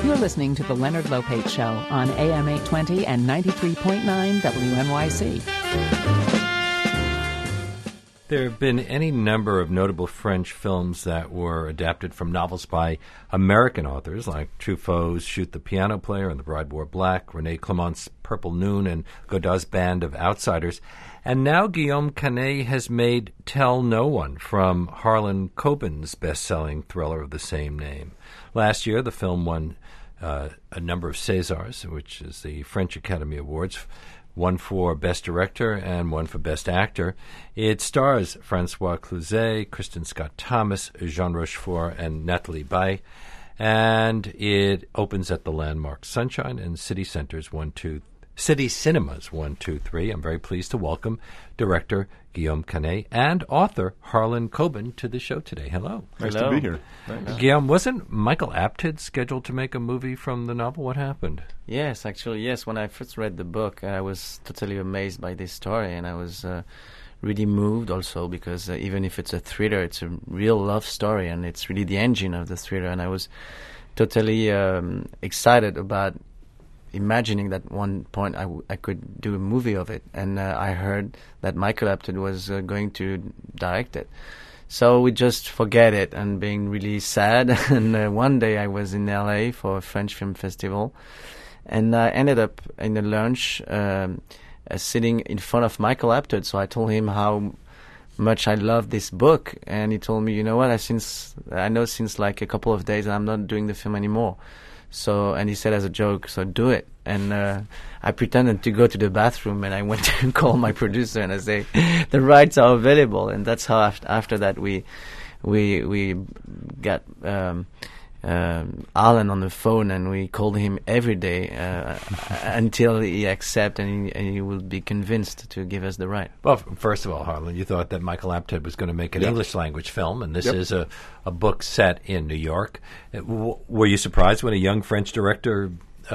You're listening to The Leonard Lopate Show on AM 820 and 93.9 WNYC. There have been any number of notable French films that were adapted from novels by American authors, like Truffaut's Shoot the Piano Player and The Bride Wore Black, René Clément's Purple Noon, and Godard's Band of Outsiders. And now Guillaume Canet has made Tell No One, from Harlan Coben's best-selling thriller of the same name. Last year, the film won a number of Césars, which is the French Academy Awards, one for Best Director and one for Best Actor. It stars Francois Cluzet, Kristen Scott Thomas, Jean Rochefort, and Nathalie Baye. And it opens at the landmark Sunshine and City Cinemas 1, 2, 3. I'm very pleased to welcome director Guillaume Canet and author Harlan Coben to the show today. Hello. Nice to be here. Thanks. Guillaume, wasn't Michael Apted scheduled to make a movie from the novel? What happened? Yes, actually, yes. When I first read the book, I was totally amazed by this story, and I was really moved also because even if it's a thriller, it's a real love story, and it's really the engine of the thriller, and I was totally excited about imagining that one point I could do a movie of it, and I heard that Michael Apted was going to direct it. So we just forget it and being really sad. And one day I was in LA for a French film festival, and I ended up in a lunch sitting in front of Michael Apted. So I told him how much I love this book, and he told me, you know what, I know since like a couple of days I'm not doing the film anymore. So, and he said as a joke, so do it. And I pretended to go to the bathroom, and I went to call my producer, and I say, the rights are available. And that's how after that we got Alan on the phone, and we called him every day until he accepted and he will be convinced to give us the right. Well, first of all, Harlan, you thought that Michael Apted was going to make an English-language film, and this is a book set in New York. Were you surprised when a young French director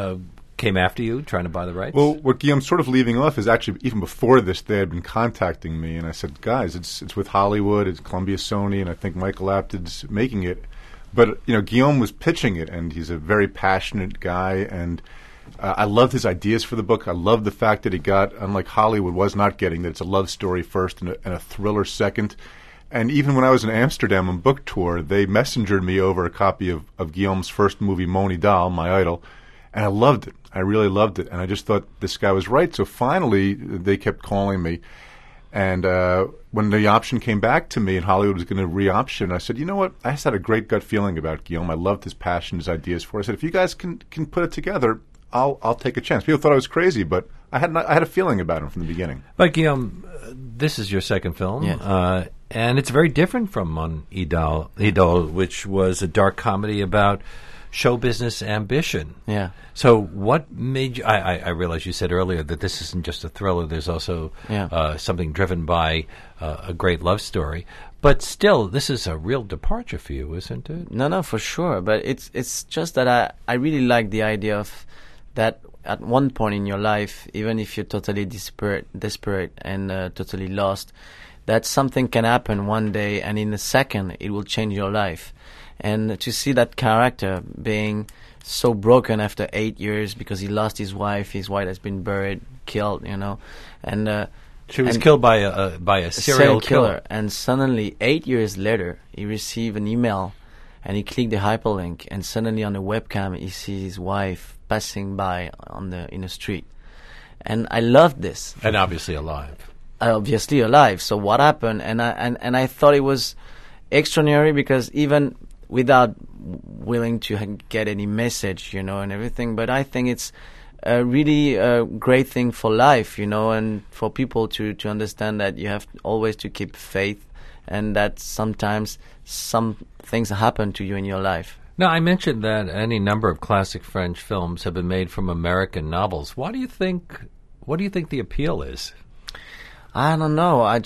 came after you, trying to buy the rights? Well, what Guillaume's sort of leaving off is actually, even before this, they had been contacting me, and I said, guys, it's with Hollywood, it's Columbia Sony, and I think Michael Apted's making it. But, you know, Guillaume was pitching it, and he's a very passionate guy, and I loved his ideas for the book. I loved the fact that he got, unlike Hollywood was not getting, that it's a love story first and a thriller second. And even when I was in Amsterdam on book tour, they messengered me over a copy of Guillaume's first movie, Moni Dahl, My Idol, and I loved it. I really loved it, and I just thought this guy was right. So finally, they kept calling me. And when the option came back to me and Hollywood was going to re-option, I said, you know what? I just had a great gut feeling about Guillaume. I loved his passion, his ideas for it. I said, if you guys can put it together, I'll take a chance. People thought I was crazy, but I had a feeling about him from the beginning. But Guillaume, this is your second film, and it's very different from Mon Idol, which was a dark comedy about show business ambition. Yeah. So what made you... I realize you said earlier that this isn't just a thriller. There's also something driven by a great love story. But still, this is a real departure for you, isn't it? No, for sure. But it's just that I really like the idea of that at one point in your life, even if you're totally desperate and totally lost, that something can happen one day, and in a second, it will change your life. And to see that character being so broken after 8 years because he lost his wife has been killed, you know, and she was killed by a serial killer. And suddenly, 8 years later, he received an email, and he clicked the hyperlink, and suddenly on the webcam he sees his wife passing by in the street, and I loved this. And obviously alive. So what happened? And I thought it was extraordinary because even without willing to get any message, you know, and everything. But I think it's a really great thing for life, you know, and for people to understand that you have always to keep faith and that sometimes some things happen to you in your life. Now, I mentioned that any number of classic French films have been made from American novels. What do you think the appeal is? I don't know. I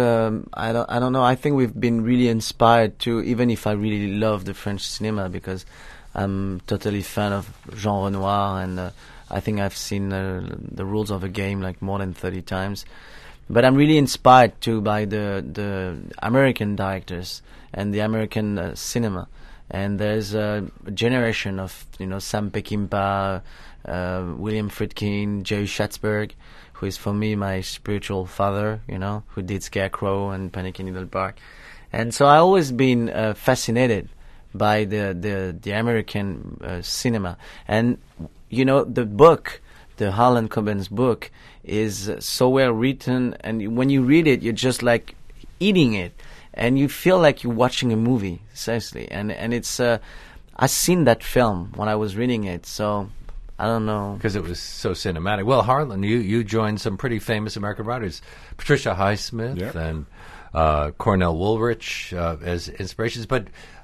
don't know. I think we've been really inspired too, even if I really love the French cinema because I'm totally fan of Jean Renoir, and I think I've seen The Rules of the Game like more than 30 times. But I'm really inspired too by the American directors and the American cinema. And there's a generation of, Sam Peckinpah, William Friedkin, Jerry Schatzberg, who is for me my spiritual father, who did Scarecrow and Panic in Needle Park. And so I've always been fascinated by the American cinema. And, the book, the Harlan Coben's book, is so well written, and when you read it, you're just like eating it, and you feel like you're watching a movie, seriously. And it's, I've seen that film when I was reading it, so I don't know. Because it was so cinematic. Well, Harlan, you joined some pretty famous American writers, Patricia Highsmith and Cornell Woolrich as inspirations. But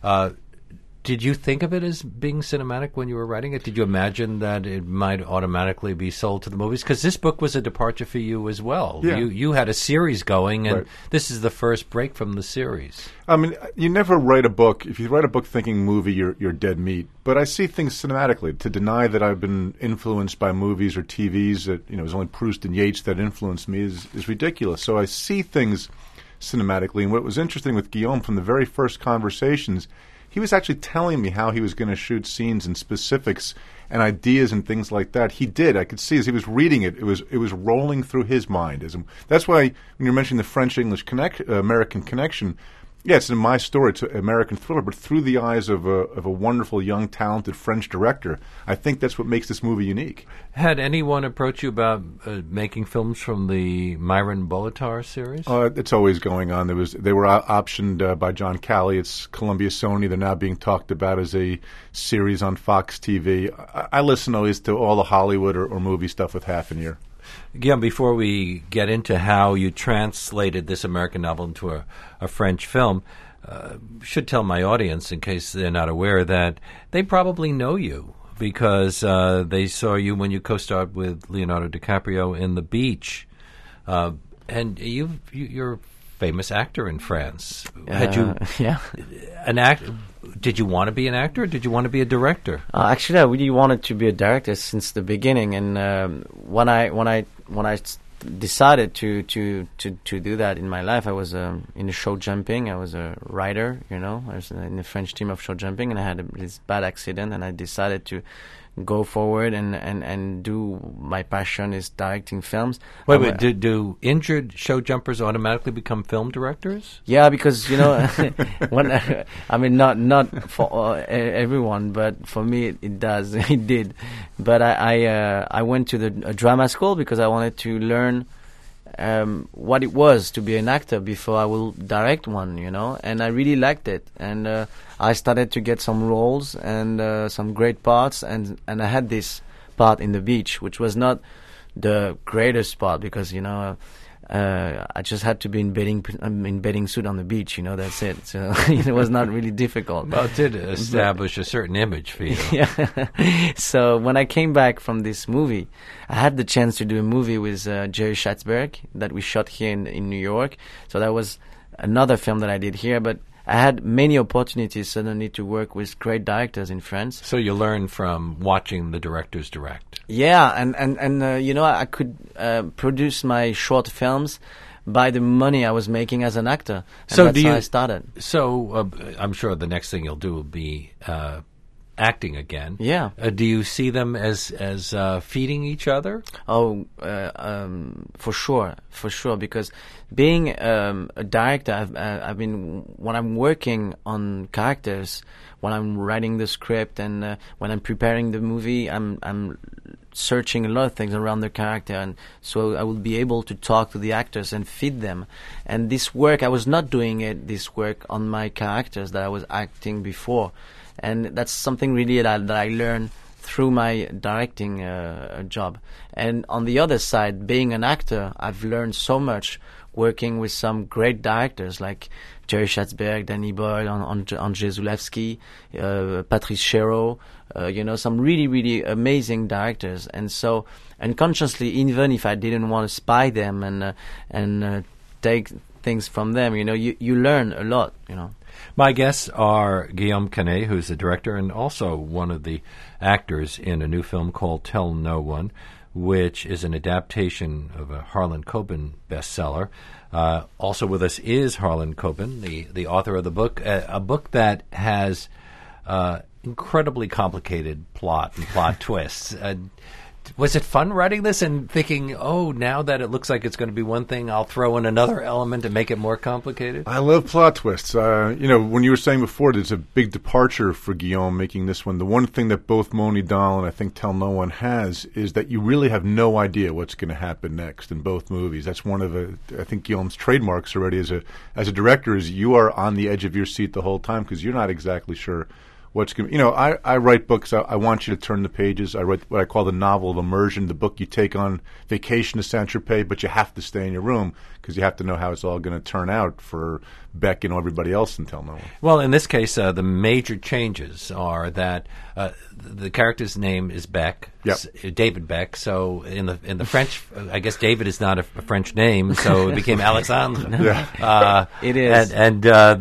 did you think of it as being cinematic when you were writing it? Did you imagine that it might automatically be sold to the movies? Because this book was a departure for you as well. Yeah. You had a series going, and right. This is the first break from the series. I mean, you never write a book. If you write a book thinking movie, you're dead meat. But I see things cinematically. To deny that I've been influenced by movies or TVs, that it was only Proust and Yeats that influenced me is ridiculous. So I see things cinematically. And what was interesting with Guillaume from the very first conversations, he was actually telling me how he was going to shoot scenes and specifics and ideas and things like that. He did. I could see as he was reading it, it was rolling through his mind. That's why when you're mentioning the French-English American connection, yeah, it's in my story. It's an American thriller, but through the eyes of a wonderful, young, talented French director. I think that's what makes this movie unique. Had anyone approached you about making films from the Myron Bolitar series? It's always going on. They were optioned by John Calley. It's Columbia Sony. They're now being talked about as a series on Fox TV. I listen always to all the Hollywood or movie stuff with half an ear. Guillaume, before we get into how you translated this American novel into a French film, should tell my audience, in case they're not aware, that they probably know you because they saw you when you co-starred with Leonardo DiCaprio in The Beach. And you're a famous actor in France. Had you Did you want to be an actor or did you want to be a director? Actually, I really wanted to be a director since the beginning. And when I decided to do that in my life, I was in the show jumping. I was a writer, I was in the French team of show jumping, and I had this bad accident, and I decided to go forward and do my passion is directing films. Wait, do injured show jumpers automatically become film directors? Yeah, because not for everyone, but for me it does. It did. But I went to the drama school because I wanted to learn what it was to be an actor before I will direct one, and I really liked it. And I started to get some roles and some great parts, and I had this part in The Beach, which was not the greatest part because, I just had to be in bathing suit on the beach, that's it. So it was not really difficult. Well, it did establish a certain image for you. Yeah. So when I came back from this movie, I had the chance to do a movie with Jerry Schatzberg that we shot here in New York. So that was another film that I did here, but I had many opportunities suddenly to work with great directors in France. So you learn from watching the directors direct. Yeah, and I could produce my short films by the money I was making as an actor. And that's how I started. So I'm sure the next thing you'll do will be acting again. Yeah. Do you see them as feeding each other? Oh, for sure. Because being a director, I've been when I'm working on characters, when I'm writing the script, and when I'm preparing the movie, I'm searching a lot of things around the character, and so I will be able to talk to the actors and feed them. And this work, I was not doing this work on my characters that I was acting before. And that's something really that I learned through my directing job. And on the other side, being an actor, I've learned so much working with some great directors like Jerry Schatzberg, Danny Boyle, Andrzej Zulewski, Patrice Chéreau, some really, really amazing directors. And so unconsciously, even if I didn't want to spy them and take things from them, you learn a lot, My guests are Guillaume Canet, who's the director and also one of the actors in a new film called Tell No One, which is an adaptation of a Harlan Coben bestseller. Also with us is Harlan Coben, the author of the book, a book that has incredibly complicated plot and plot twists. Was it fun writing this and thinking, oh, now that it looks like it's going to be one thing, I'll throw in another element to make it more complicated? I love plot twists. When you were saying before, there's a big departure for Guillaume making this one. The one thing that both Moni Dahl and I think Tell No One has is that you really have no idea what's going to happen next in both movies. That's one of I think Guillaume's trademarks already as a director is you are on the edge of your seat the whole time because you're not exactly sure what's going to, I write books. I want you to turn the pages. I write what I call the novel of immersion, the book you take on vacation to Saint-Tropez, but you have to stay in your room because you have to know how it's all going to turn out for Beck and everybody else in Tell No One. Well, in this case, the major changes are that the character's name is Beck, Yep. David Beck. So in the French, I guess David is not a French name, so it became Alexandre. Yeah. It is. And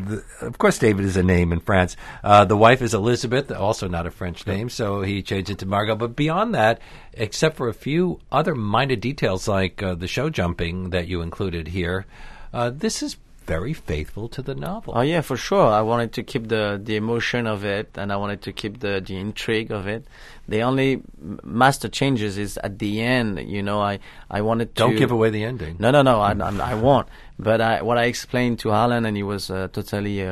of course, David is a name in France. The wife is Elizabeth, also not a French name, so he changed it to Margot. But beyond that, except for a few other minor details like the show jumping that you included here, this is very faithful to the novel. Oh yeah, for sure. I wanted to keep the emotion of it, and I wanted to keep the intrigue of it. The only master changes is at the end. I wanted to. Don't give away the ending. No. I won't. But what I explained to Harlan, and he was totally.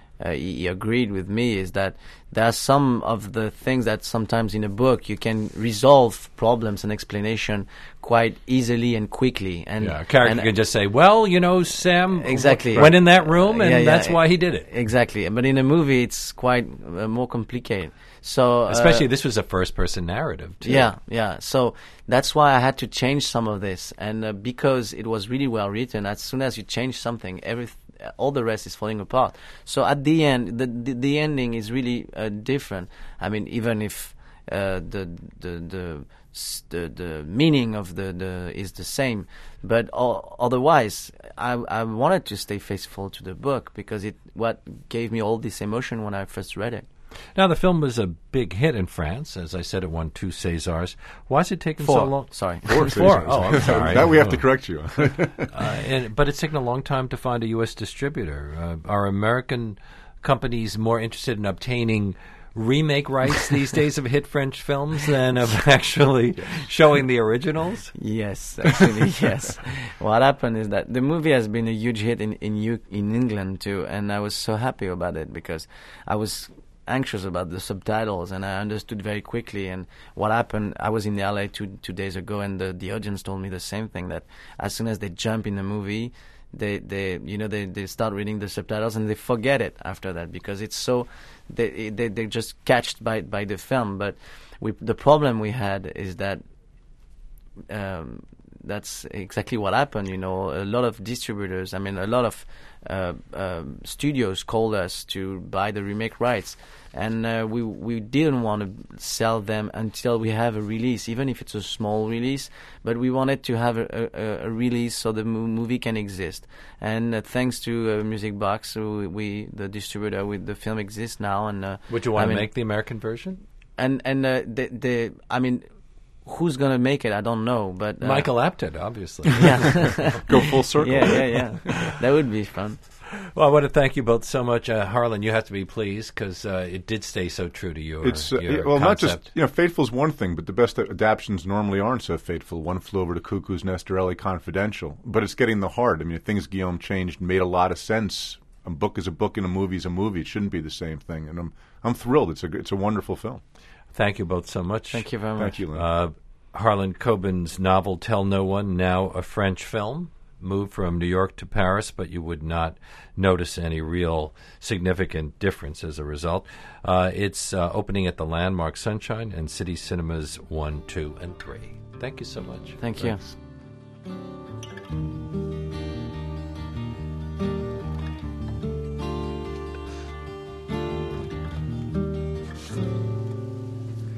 He agreed with me, is that there are some of the things that sometimes in a book you can resolve problems and explanation quite easily and quickly. And a character can just say, well, Sam exactly went in that room and that's why he did it. Exactly. But in a movie, it's quite more complicated. So especially this was a first-person narrative, too. Yeah. So that's why I had to change some of this. And because it was really well written, as soon as you change something, all the rest is falling apart. So at the end, the ending is really different. I mean, even if the meaning of the is the same, but otherwise, I wanted to stay faithful to the book because what gave me all this emotion when I first read it. Now, the film was a big hit in France. As I said, it won 2 Césars. Why has it taken so long? Sorry. 4 Césars. 4. Oh, I'm sorry. That we have to correct you. But it's taken a long time to find a U.S. distributor. Are American companies more interested in obtaining remake rights these days of hit French films than of actually showing the originals? Yes, actually, yes. What happened is that the movie has been a huge hit in England too, and I was so happy about it because I was anxious about the subtitles, and I understood very quickly. And what happened, I was in LA two days ago, and the audience told me the same thing, that as soon as they jump in the movie, they start reading the subtitles and they forget it after that because it's so they're just catched by the film. But the problem we had is that that's exactly what happened. A lot of distributors, a lot of studios called us to buy the remake rights, and we didn't want to sell them until we have a release, even if it's a small release. But we wanted to have a release so the movie can exist. And thanks to Music Box, the distributor with the film exists now. And would you want to make the American version? Who's going to make it? I don't know. But Michael Apted, obviously. Yeah. Go full circle. Yeah. That would be fun. Well, I want to thank you both so much. Harlan, you have to be pleased because it did stay so true to your well, concept. Not just, faithful is one thing, but the best adaptions normally aren't so faithful. One Flew Over the Cuckoo's Nest or L.A. Confidential. But it's getting the heart. Things Guillaume changed made a lot of sense. A book is a book and a movie is a movie. It shouldn't be the same thing. And I'm thrilled. It's a wonderful film. Thank you both so much. Thank you very much. Thank you, Lynn. Harlan Coben's novel Tell No One, now a French film, moved from New York to Paris, but you would not notice any real significant difference as a result. It's opening at the Landmark Sunshine and City Cinemas 1, 2, and 3. Thank you so much. Thank you. Thanks.